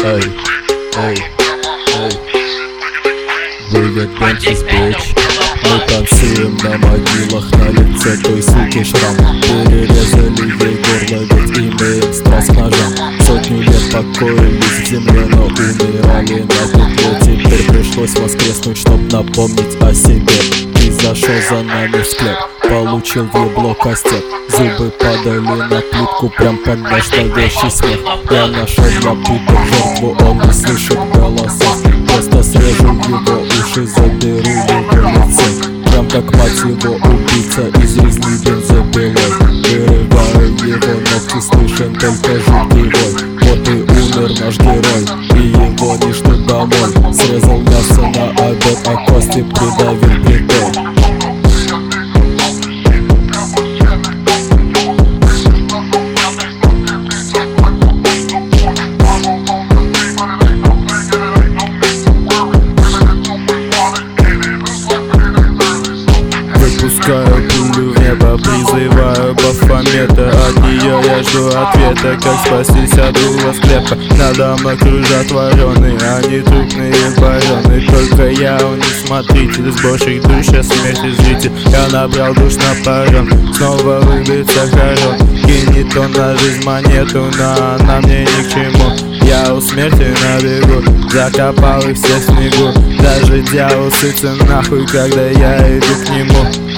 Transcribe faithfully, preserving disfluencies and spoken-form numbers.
Эй, эй, эй. Выйдет Бенчес, бич. Мы танцуем на могилах, на лице той суки шрам. Перерезали ей горло, ведь имеем страсть к ножам. Сотню лет покоились в земле, но умирали на петле. Теперь пришлось воскреснуть, чтоб напомнить о себе. И зашел за нами в склеп, получил в ебло костяк. Зубы падали на плитку, прям под наш зловещий смех. Я нашел для битых жертву, он не слышит голоса. Просто срежу его уши, заберу его лицо. Прям как мать его убийца из резни бензопилой. Вырываю его ногти, слышен только жуткий вой. Вот и умер наш герой, и его не ждут домой. Срезал мясо на обед, а кости придавил плитой. Выпускаю пулю в небо, призываю Бафомета. От нее я жду ответа, как спастись от угла склепа. Надо мной кружат вороны, они трупные вороны. Только я у них смотритель, сборщик душ, а смерти зритель. Я набрал душ на паром, снова выбит сахарон. Кинет он на жизнь монету, но она мне ни к чему. Я у смерти на бегу, закопал их всех в снегу. Даже дьявол сытся нахуй, когда я иду к нему.